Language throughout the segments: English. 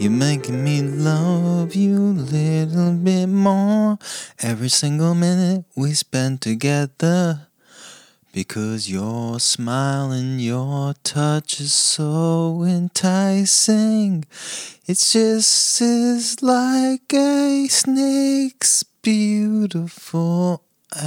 You're making me love you a little bit more every single minute we spend together. Because your smile and your touch is so enticing. It's just is like a snake's beautiful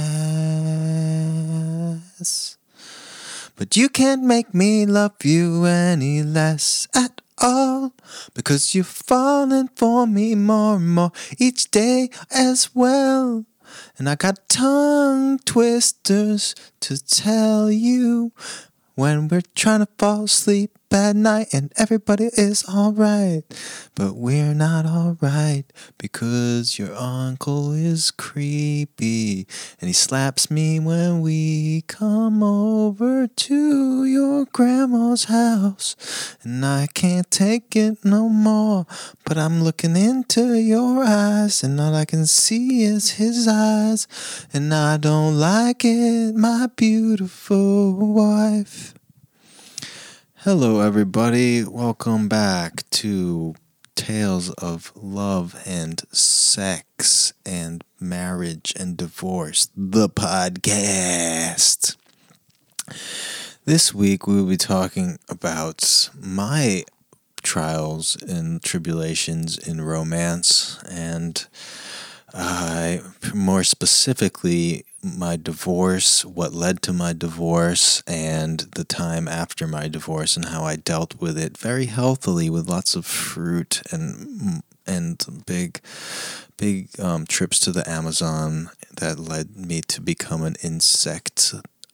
ass. But you can't make me love you any less at all. Because you're falling for me more and more each day as well. And I got tongue twisters to tell you when we're trying to fall asleep at night and everybody is alright. But we're not alright because your uncle is creepy and he slaps me when we come over to your grandma's house. And I can't take it no more, but I'm looking into your eyes and all I can see is his eyes. And I don't like it, my beautiful wife. Hello everybody, welcome back to Tales of Love and Sex and Marriage and Divorce, the podcast. This week we will be talking about my trials and tribulations in romance and more specifically my divorce, what led to my divorce, and the time after my divorce, and how I dealt with it very healthily with lots of fruit and big trips to the Amazon that led me to become an insect.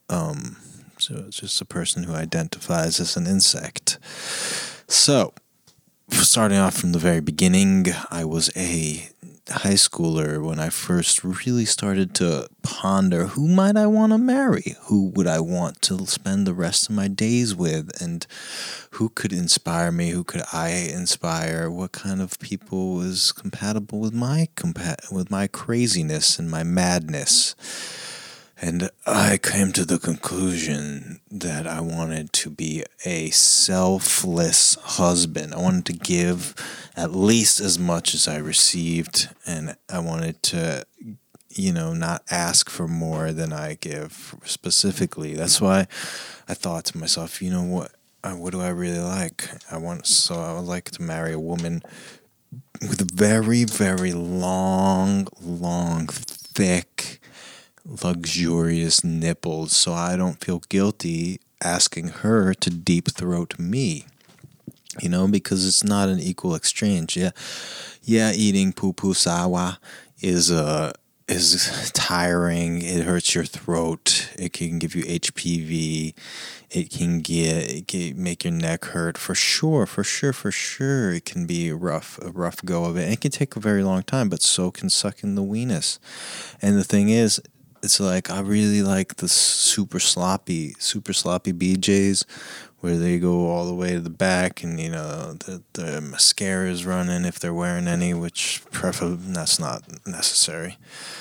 So it's just a person who identifies as an insect. So, starting off from the very beginning, I was a high schooler when I first really started to ponder who might I want to marry, who would I want to spend the rest of my days with, and who could inspire me, who could I inspire, what kind of people was compatible with my craziness and my madness. And I came to the conclusion that I wanted to be a selfless husband. I wanted to give at least as much as I received, and I wanted to, not ask for more than I give specifically. That's why I thought to myself, what do I really like? I would like to marry a woman with very, very long, thick, luxurious nipples, so I don't feel guilty asking her to deep throat me, because it's not an equal exchange. Yeah, eating poo sawa is tiring. It hurts your throat. It can give you HPV. It can make your neck hurt for sure. It can be a rough go of it. And it can take a very long time, but so can sucking the weenus. And the thing is, it's like I really like the super sloppy BJs where they go all the way to the back and the mascara is running if they're wearing any, which preferably that's not necessary.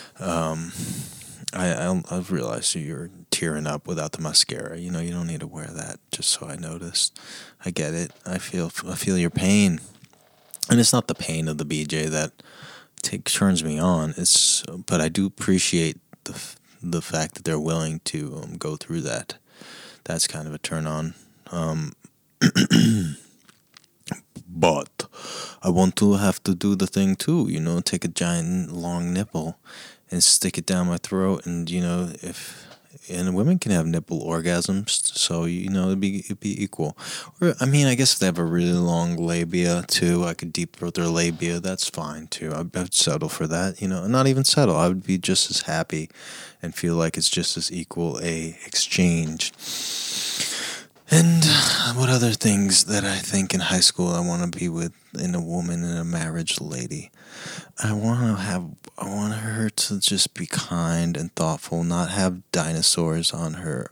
I've realized you're tearing up without the mascara. You don't need to wear that. Just so I noticed. I get it. I feel your pain, and it's not the pain of the BJ that turns me on. But I do appreciate the fact that they're willing to go through that. That's kind of a turn on. But I want to have to do the thing too, take a giant long nipple and stick it down my throat, and and women can have nipple orgasms, so it'd be equal. Or I guess if they have a really long labia too, I could deep throat their labia. That's fine too. I'd settle for that. Not even settle. I would be just as happy and feel like it's just as equal a exchange. And what other things that I think in high school I want to be with in a woman, in a marriage lady? I want her to just be kind and thoughtful, not have dinosaurs on her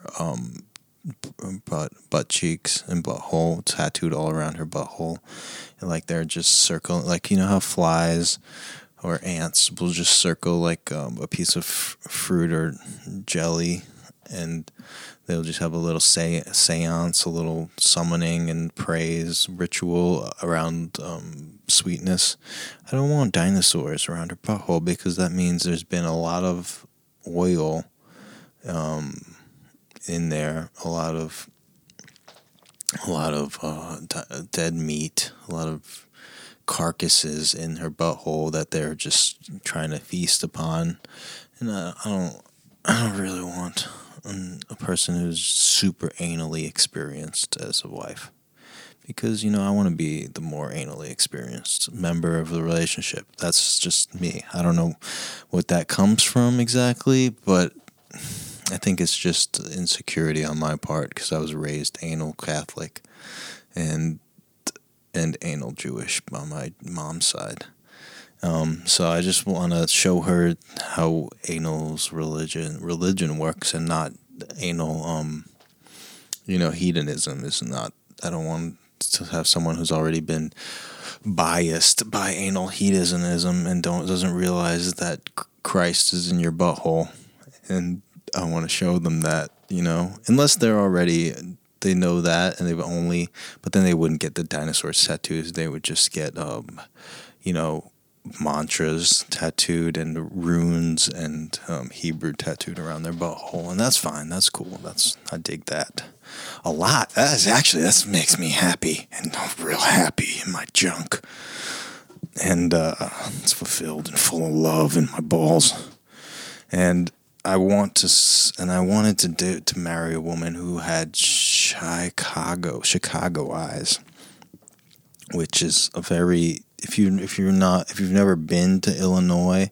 butt cheeks and butthole, tattooed all around her butthole, and like they're just circling, like how flies or ants will just circle like a piece of fruit or jelly and they'll just have a little seance, a little summoning and praise ritual around sweetness. I don't want dinosaurs around her butthole because that means there's been a lot of oil in there, a lot of dead meat, a lot of carcasses in her butthole that they're just trying to feast upon. And I don't really want a person who's super anally experienced as a wife, because I want to be the more anally experienced member of the relationship. That's just me. I don't know what that comes from exactly, but I think it's just insecurity on my part because I was raised anal Catholic and anal Jewish by my mom's side. So I just want to show her how anal's religion works, and not anal. Hedonism is not. I don't want to have someone who's already been biased by anal hedonism and doesn't realize that Christ is in your butthole. And I want to show them that, unless they know that, and but then they wouldn't get the dinosaur tattoos. They would just get, mantras tattooed and runes and Hebrew tattooed around their butthole, and that's fine. That's cool. I dig that a lot. That makes me happy and real happy in my junk, and it's fulfilled and full of love in my balls. And I wanted to marry a woman who had Chicago eyes, which is a very, if you've never been to Illinois,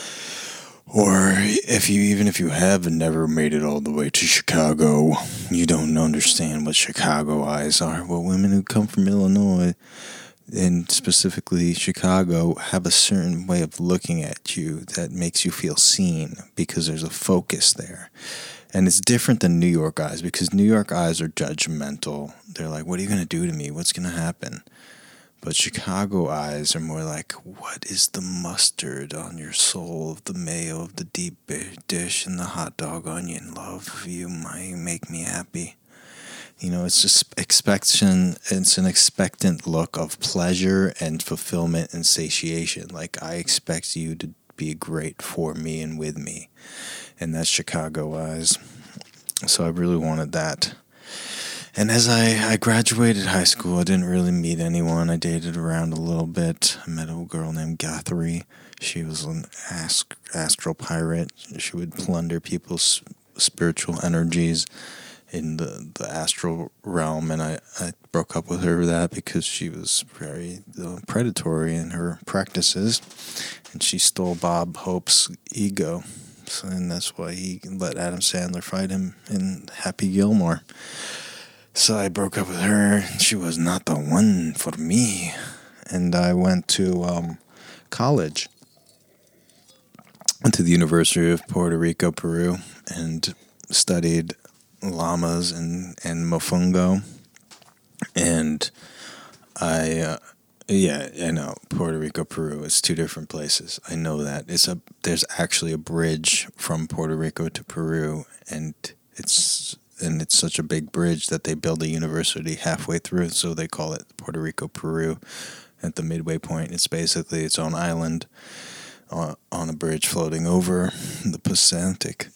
or if you have and never made it all the way to Chicago, you don't understand what Chicago eyes are. Well, women who come from Illinois, and specifically Chicago, have a certain way of looking at you that makes you feel seen because there's a focus there. And it's different than New York eyes, because New York eyes are judgmental. They're like, what are you going to do to me? What's going to happen? But Chicago eyes are more like, what is the mustard on your soul, of the mayo of the deep dish and the hot dog onion love? You might make me happy. It's just it's an expectant look of pleasure and fulfillment and satiation. Like, I expect you to be great for me and with me. And that's Chicago eyes. So I really wanted that. And as I graduated high school, I didn't really meet anyone. I dated around a little bit. I met a girl named Guthrie. She was an astral pirate. She would plunder people's spiritual energies in the astral realm, and I broke up with her for that because she was very predatory in her practices, and she stole Bob Hope's ego. And that's why he let Adam Sandler fight him in Happy Gilmore. So I broke up with her. She was not the one for me. And I went to college. Went to the University of Puerto Rico, Peru, and studied llamas and mofongo. And I know Puerto Rico, Peru is two different places. I know that. There's actually a bridge from Puerto Rico to Peru, and it's such a big bridge that they build a university halfway through, so they call it Puerto Rico, Peru. At the midway point, it's basically its own island on a bridge floating over the Pacific.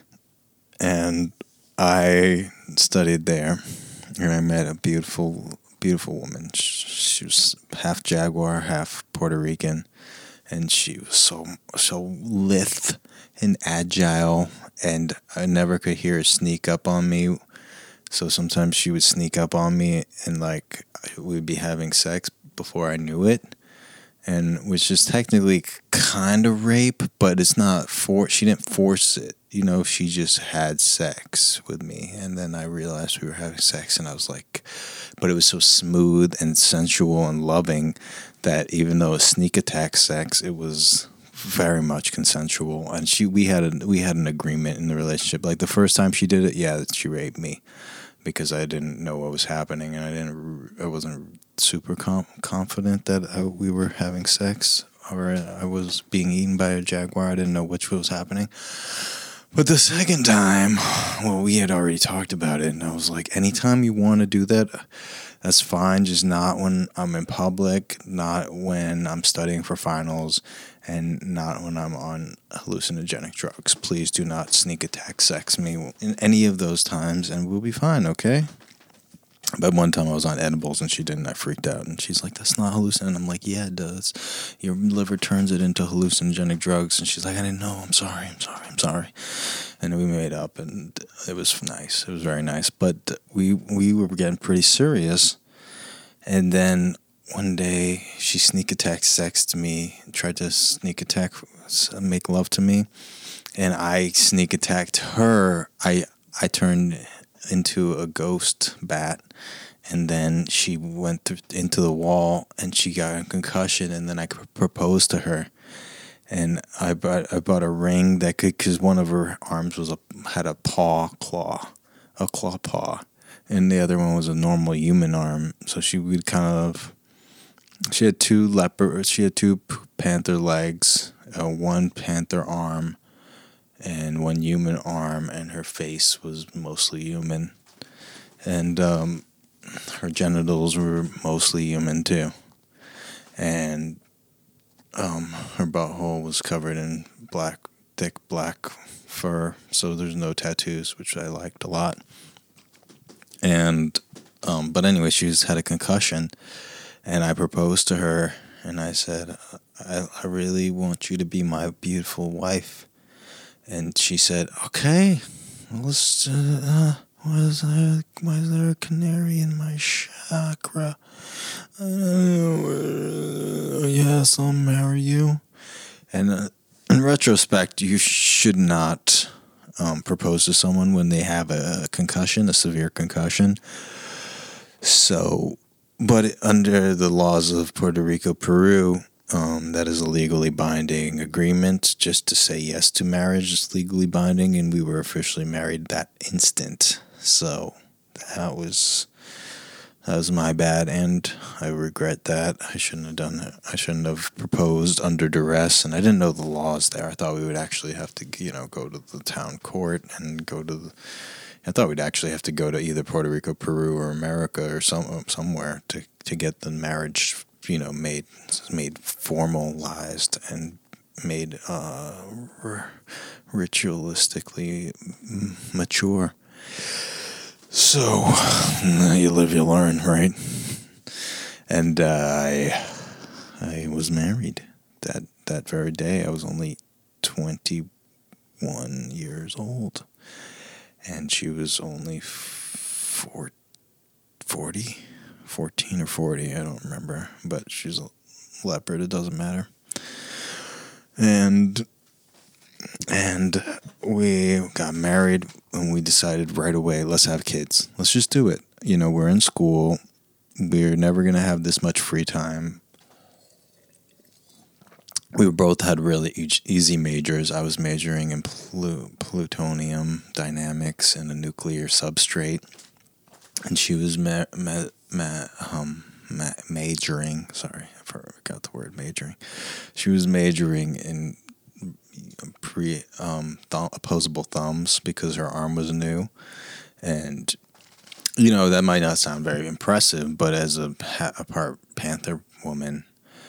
And I studied there, and I met a beautiful, beautiful woman. She was half Jaguar, half Puerto Rican, and she was so lithe and agile, and I never could hear her sneak up on me. So sometimes she would sneak up on me, and we'd be having sex before I knew it, and which is technically kind of rape, but it's not she didn't force it. She just had sex with me, and then I realized we were having sex, and I was like, but it was so smooth and sensual and loving that even though it was sneak attack sex, it was very much consensual. And we had an agreement in the relationship. Like, the first time she did it, she raped me because I didn't know what was happening, and I wasn't super confident that we were having sex, or I was being eaten by a jaguar. I didn't know which was happening. But the second time, well, we had already talked about it, and I was like, anytime you want to do that, that's fine, just not when I'm in public, not when I'm studying for finals, and not when I'm on hallucinogenic drugs. Please do not sneak attack sex me in any of those times, and we'll be fine, okay? But one time I was on edibles and she didn't. I freaked out, and she's like, "That's not hallucinogenic." I'm like, "Yeah, it does. Your liver turns it into hallucinogenic drugs." And she's like, "I didn't know. I'm sorry. I'm sorry." And we made up, and it was nice. It was very nice. But we were getting pretty serious, and then one day she sneak attack sexed me, tried to sneak attack, make love to me, and I sneak attacked her. I turned into a ghost bat, and then she went into the wall and she got a concussion, and then I proposed to her, and I bought a ring that could, because one of her arms had a claw paw, and the other one was a normal human arm, so she had two panther legs, one panther arm, and one human arm, and her face was mostly human, and her genitals were mostly human too, and her butthole was covered in thick black fur, so there's no tattoos, which I liked a lot. And but anyway, had a concussion, and I proposed to her, and I said, I really want you to be my beautiful wife. And she said, "Okay, well, let's. Why is there a canary in my chakra? Yes, I'll marry you." And in retrospect, you should not propose to someone when they have a concussion, a severe concussion. So, but under the laws of Puerto Rico, Peru, that is a legally binding agreement. Just to say yes to marriage is legally binding, and we were officially married that instant. So that was my bad, and I regret that. I shouldn't have done it. I shouldn't have proposed under duress, and I didn't know the laws there. I thought we would actually have to, go to the town court and I thought we'd actually have to go to either Puerto Rico, Peru, or America, or somewhere to get the marriage, made formalized and made ritualistically mature. So you live, you learn, right? And I was married that very day. I was only 21 years old, and she was only 14 or 40, I don't remember, but she's a leopard, it doesn't matter. And we got married, and we decided right away, let's have kids. Let's just do it. We're in school. We're never going to have this much free time. We both had really easy majors. I was majoring in plutonium dynamics and a nuclear substrate, and she was majoring. Sorry, I forgot the word majoring. She was majoring in opposable thumbs because her arm was new, and that might not sound very impressive, but as a part panther woman,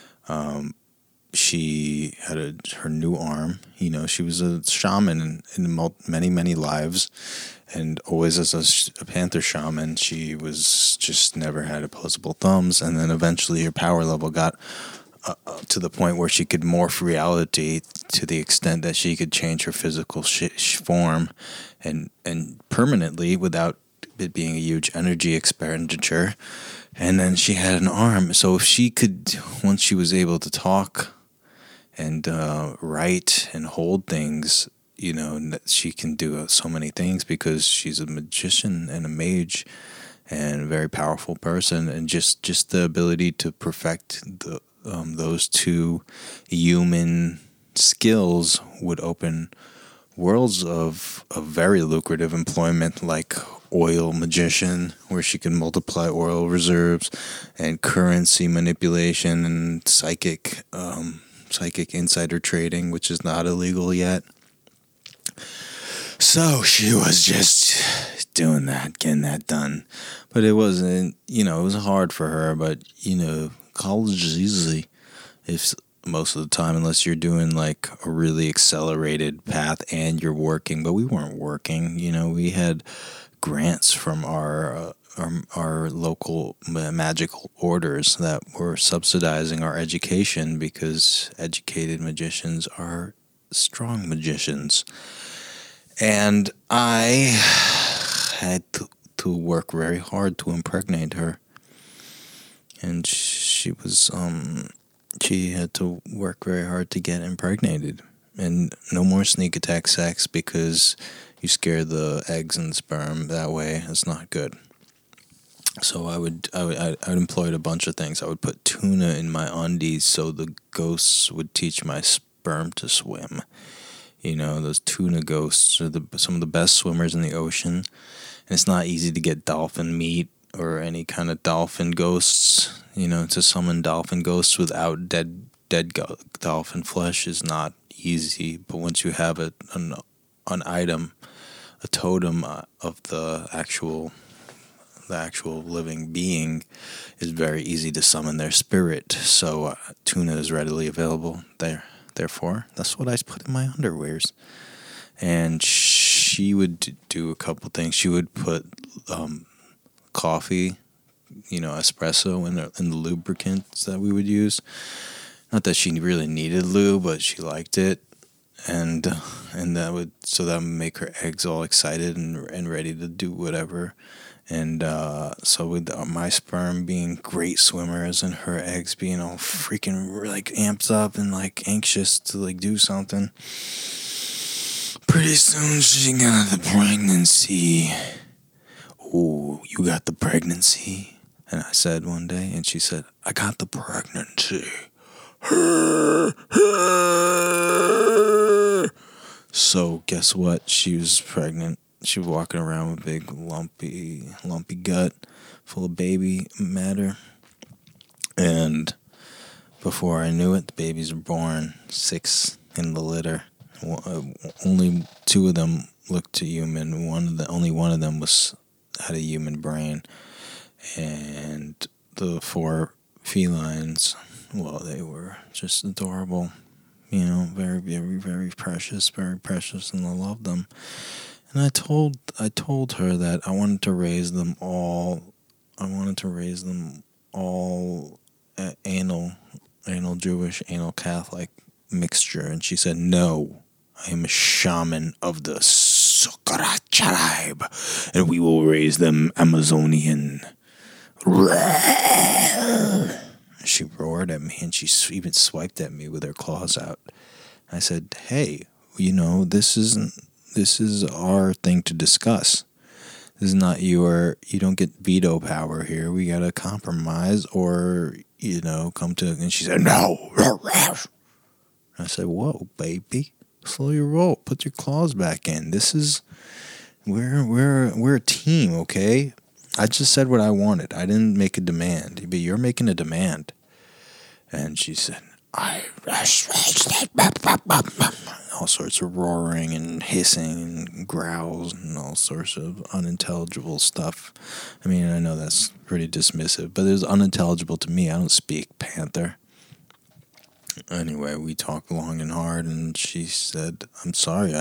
she had her new arm. She was a shaman in many lives, and always as a panther shaman, she was just never had opposable thumbs. And then eventually her power level got to the point where she could morph reality to the extent that she could change her physical form and permanently without it being a huge energy expenditure. And then she had an arm. So if she could, once she was able to talk and write and hold things, she can do so many things because she's a magician and a mage and a very powerful person. And just the ability to perfect those two human skills would open worlds of very lucrative employment, like oil magician, where she can multiply oil reserves, and currency manipulation, and psychic insider trading, which is not illegal yet. So she was just doing that, getting that done. But it wasn't, it was hard for her. But, college is easy if most of the time, unless you're doing like a really accelerated path and you're working. But we weren't working. We had grants from our local magical orders that were subsidizing our education because educated magicians are strong magicians. And I had to work very hard to impregnate her. And she had to work very hard to get impregnated. And no more sneak attack sex because you scare the eggs and sperm that way. It's not good. So I employed a bunch of things. I would put tuna in my undies so the ghosts would teach my sperm to swim. Those tuna ghosts are some of the best swimmers in the ocean. And it's not easy to get dolphin meat or any kind of dolphin ghosts. To summon dolphin ghosts without dead dolphin flesh is not easy. But once you have an item, a totem of the actual living being, is very easy to summon their spirit. So tuna is readily available there. Therefore, that's what I put in my underwears. And she would do a couple things. She would put coffee, espresso in the lubricants that we would use. Not that she really needed lube, but she liked it. And that would make her eggs all excited and ready to do whatever. And so with my sperm being great swimmers and her eggs being all freaking like amped up and like anxious to like do something, pretty soon she got the pregnancy. Oh, you got the pregnancy? And I said one day, and she said, I got the pregnancy. So guess what? She was pregnant. She was walking around with a big lumpy gut full of baby matter. And before I knew it, the babies were born, 6 in the litter. Only 2 of them looked human. Only one of them had a human brain. And the 4 felines, well, they were just adorable. Very, very, very precious, and I loved them. And I told her that I wanted to raise them all. Anal Jewish, anal Catholic mixture. And she said, "No, I am a shaman of the Sukara tribe, and we will raise them Amazonian." She roared at me, and she even swiped at me with her claws out. I said, "Hey, this is our thing to discuss. This is not you don't get veto power here. We gotta compromise or, come to," and she said, "No." I said, "Whoa, baby, slow your roll. Put your claws back in. We're a team, okay? I just said what I wanted. I didn't make a demand, but you're making a demand." And she said, all sorts of roaring and hissing and growls and all sorts of unintelligible stuff. I mean, I know that's pretty dismissive, but it's unintelligible to me. I don't speak Panther. Anyway, we talked long and hard, and she said, "I'm sorry,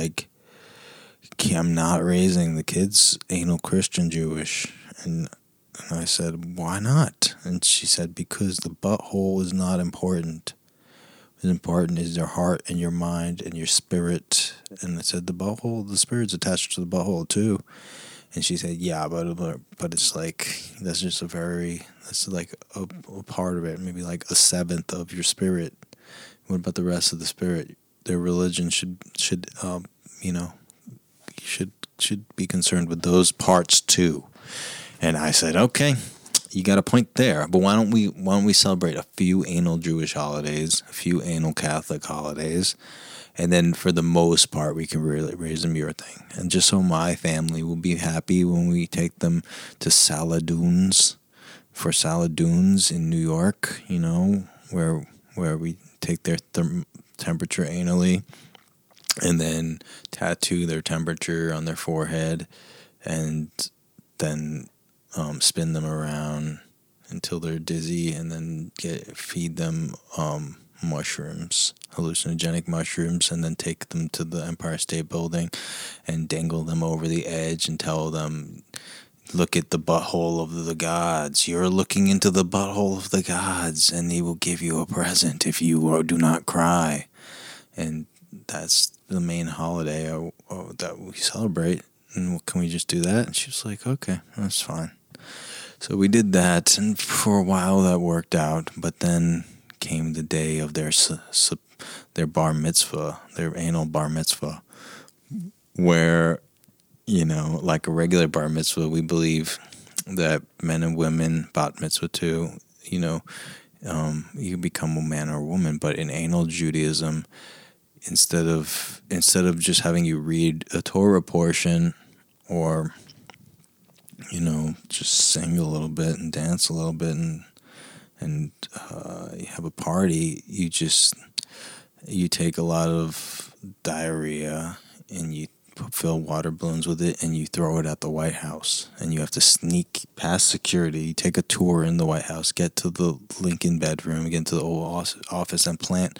I'm not raising the kids anal Christian Jewish." And I said, "Why not?" And she said, "Because the butthole is not important. What's important is your heart and your mind and your spirit." And I said, the spirit's attached to the butthole too." And she said, "Yeah, but it's like, that's like a part of it, maybe like a 1/7 of your spirit. What about the rest of the spirit? Their religion should be concerned with those parts too." And I said, "Okay, you got a point there. But why don't we celebrate a few anal Jewish holidays, a few anal Catholic holidays, and then for the most part we can really raise them your thing. And just so my family will be happy when we take them to Saladoons in New York, where we take their temperature anally, and then tattoo their temperature on their forehead, and then spin them around until they're dizzy, and then feed them mushrooms, hallucinogenic mushrooms, and then take them to the Empire State Building and dangle them over the edge and tell them, look at the butthole of the gods. You're looking into the butthole of the gods, and they will give you a present if you do not cry. And that's the main holiday that we celebrate. And can we just do that? And she was like, okay, that's fine. So we did that, and for a while that worked out. But then came the day of their bar mitzvah, their anal bar mitzvah, where, like a regular bar mitzvah, we believe that men and women, bat mitzvah too, you become a man or a woman. But in anal Judaism, instead of just having you read a Torah portion, or just sing a little bit and dance a little bit, and you have a party, you take a lot of diarrhea and you fill water balloons with it, and you throw it at the White House, and you have to sneak past security, take a tour in the White House, get to the Lincoln bedroom, get into the Oval Office, and plant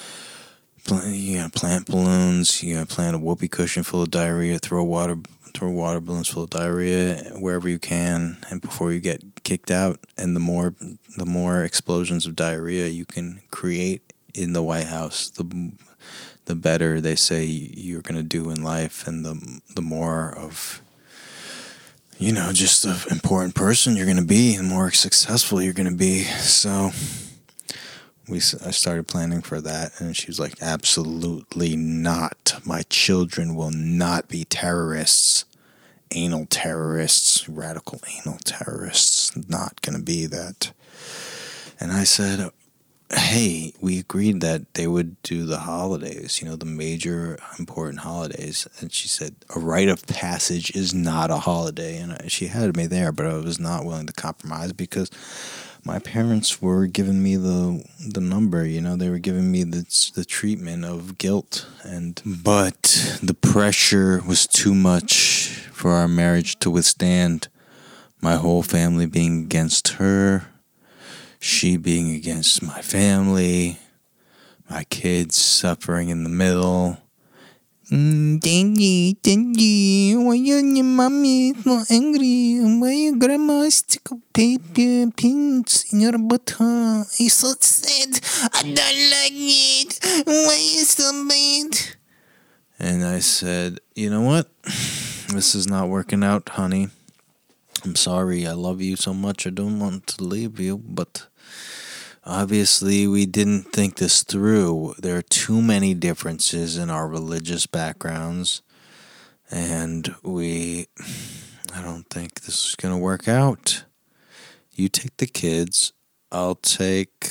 balloons. You gotta plant a whoopee cushion full of diarrhea, throw water balloons full of diarrhea wherever you can, and before you get kicked out. And the more explosions of diarrhea you can create in the White House, the better they say you're gonna do in life, and the more of just an important person you're gonna be, the more successful you're gonna be. So I started planning for that, and she was like, absolutely not. My children will not be terrorists, anal terrorists, radical anal terrorists. Not going to be that. And I said, hey, we agreed that they would do the holidays, the major important holidays. And she said, a rite of passage is not a holiday. And she had me there, but I was not willing to compromise, because my parents were giving me the number, they were giving me the treatment of guilt, but the pressure was too much for our marriage to withstand. My whole family being against her, she being against my family, my kids suffering in the middle. Daddy, why your mommy is not angry? Why your grandma stick a paper pins in your butthole? It's so sad. I don't like it. Why is so bad? And I said, you know what? This is not working out, honey. I'm sorry. I love you so much. I don't want to leave you, but obviously, we didn't think this through. There are too many differences in our religious backgrounds, and I don't think this is going to work out. You take the kids, I'll take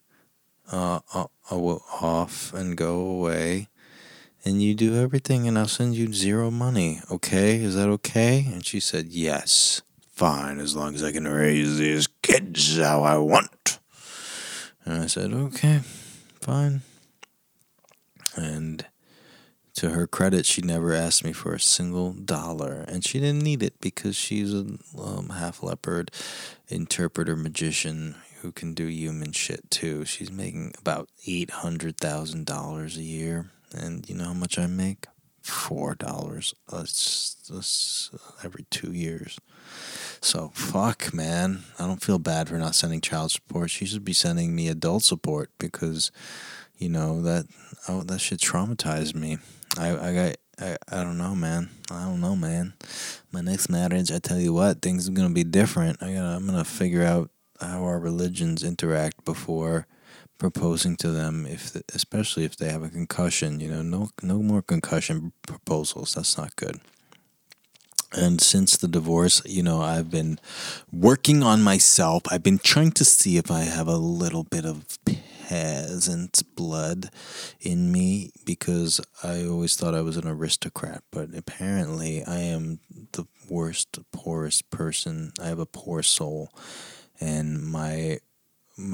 off and go away, and you do everything, and I'll send you zero money, okay? Is that okay? And she said, yes, fine, as long as I can raise these kids how I want. And I said, okay, fine. And to her credit, she never asked me for a single dollar. And she didn't need it, because she's a half leopard interpreter magician who can do human shit too. She's making about $800,000 a year. And you know how much I make? $4. It's every 2 years. So, fuck, man. I don't feel bad for not sending child support. She should be sending me adult support, because, that shit traumatized me. I don't know, man. My next marriage, I tell you what, things are going to be different. I'm going to figure out how our religions interact before proposing to them, especially if they have a concussion. No more concussion proposals. That's not good. And since the divorce, I've been working on myself. I've been trying to see if I have a little bit of peasant blood in me, because I always thought I was an aristocrat, but apparently I am the worst, poorest person. I have a poor soul, and my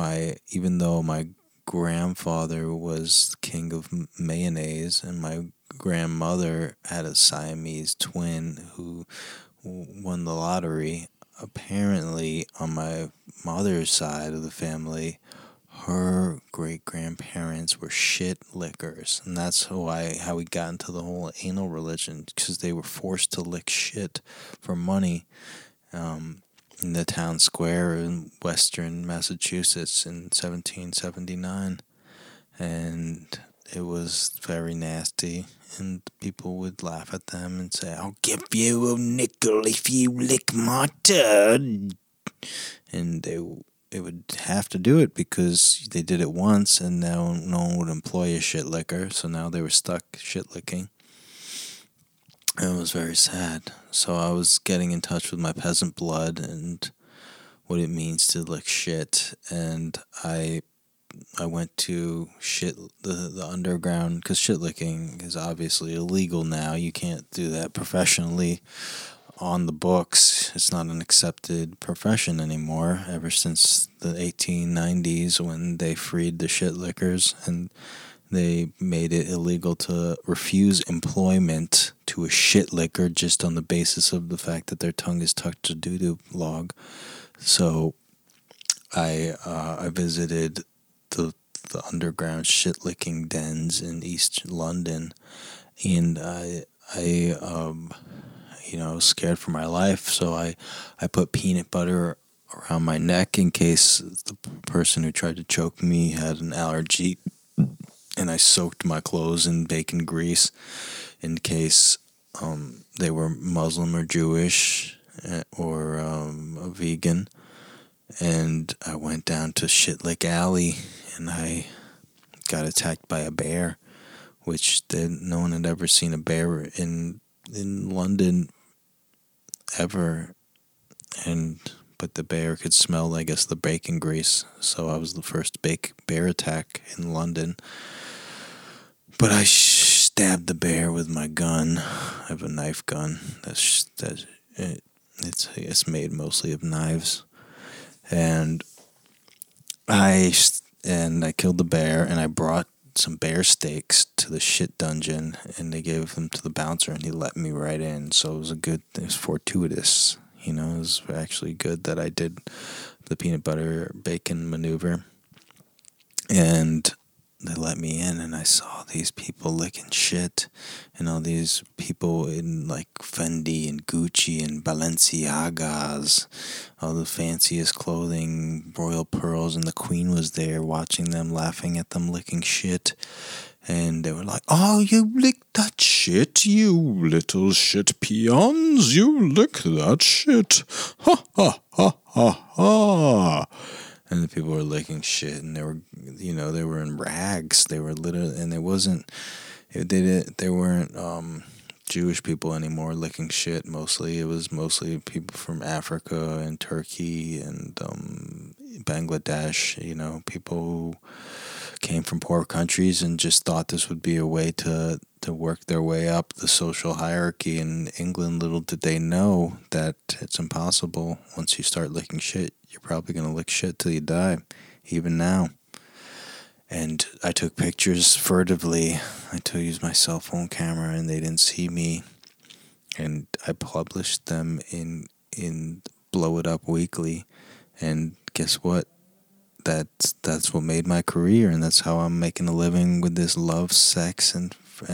even though my grandfather was king of mayonnaise and my grandmother had a Siamese twin who won the lottery. Apparently, on my mother's side of the family, her great grandparents were shit lickers, and that's how we got into the whole anal religion, because they were forced to lick shit for money in the town square in western Massachusetts in 1779, and it was very nasty. And people would laugh at them and say, "I'll give you a nickel if you lick my turd." And they would have to do it because they did it once, and now no one would employ a shit licker, so now they were stuck shit licking. And it was very sad. So I was getting in touch with my peasant blood and what it means to lick shit, and I went to the underground, because shit licking is obviously illegal now. You can't do that professionally on the books. It's not an accepted profession anymore, ever since the 1890s, when they freed the shit lickers and they made it illegal to refuse employment to a shit licker just on the basis of the fact that their tongue is tucked to doo-doo log. So I visited the underground shit licking dens in East London, and I was scared for my life, so I put peanut butter around my neck in case the person who tried to choke me had an allergy, and I soaked my clothes in bacon grease in case they were Muslim or Jewish or a vegan. And I went down to Shitlick Alley, and I got attacked by a bear, which no one had ever seen a bear in London ever. But the bear could smell, I guess, the bacon grease, so I was the first bear attack in London. But I stabbed the bear with my gun. I have a knife gun. It's made mostly of knives. And I killed the bear, and I brought some bear steaks to the shit dungeon, and they gave them to the bouncer, and he let me right in. So it was fortuitous. It was actually good that I did the peanut butter bacon maneuver. And they let me in, and I saw these people licking shit, and all these people in like Fendi and Gucci and Balenciagas, all the fanciest clothing, royal pearls, and the queen was there watching them, laughing at them licking shit. And they were like, "Oh, you lick that shit, you little shit peons, you lick that shit, ha ha ha ha ha." And the people were licking shit, and they were in rags. They were literally, and they weren't Jewish people anymore licking shit. Mostly, it was mostly people from Africa and Turkey and Bangladesh. People who came from poor countries and just thought this would be a way to work their way up the social hierarchy in England. Little did they know that it's impossible. Once you start licking shit, you're probably going to lick shit till you die, even now. And I took pictures furtively. I used my cell phone camera, and they didn't see me. And I published them in Blow It Up Weekly. And guess what? That's what made my career, and that's how I'm making a living with this love, sex, and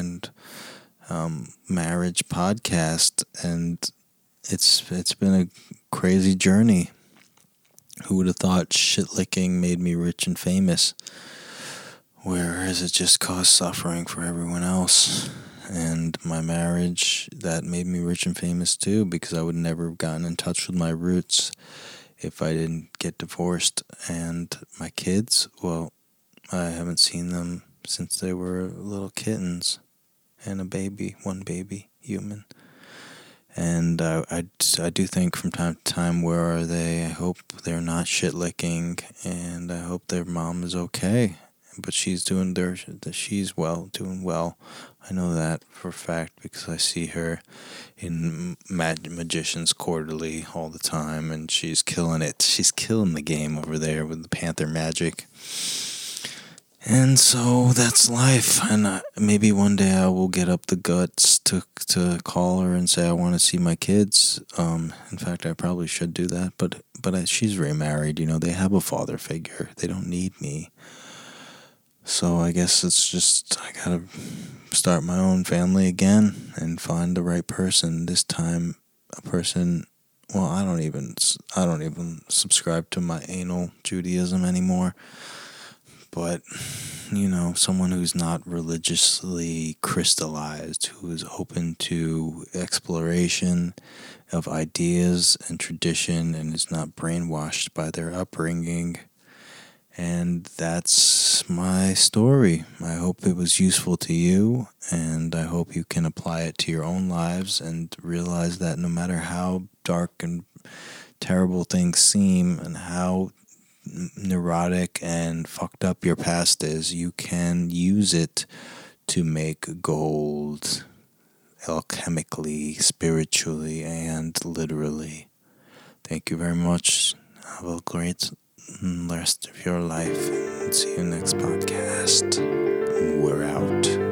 marriage podcast. And it's been a crazy journey. Who would have thought shit licking made me rich and famous, whereas it just caused suffering for everyone else? And my marriage, that made me rich and famous too, because I would never have gotten in touch with my roots if I didn't get divorced. And my kids, well, I haven't seen them since they were little kittens and one baby human. And I do think from time to time, where are they? I hope they're not shit licking, and I hope their mom is okay. But she's doing well. I know that for a fact because I see her in Magicians Quarterly all the time, and she's killing it. She's killing the game over there with the Panther Magic. And so that's life. And maybe one day I will get up the guts to call her and say I want to see my kids. In fact, I probably should do that. But she's remarried. They have a father figure. They don't need me. So I guess it's just I gotta start my own family again and find the right person. This time, a person. Well, I don't even subscribe to my anal Judaism anymore. But someone who's not religiously crystallized, who is open to exploration of ideas and tradition and is not brainwashed by their upbringing. And that's my story. I hope it was useful to you, and I hope you can apply it to your own lives and realize that no matter how dark and terrible things seem and how neurotic and fucked up your past is, you can use it to make gold alchemically, spiritually, and literally. Thank you very much. Have a great rest of your life, and see you next podcast. We're out.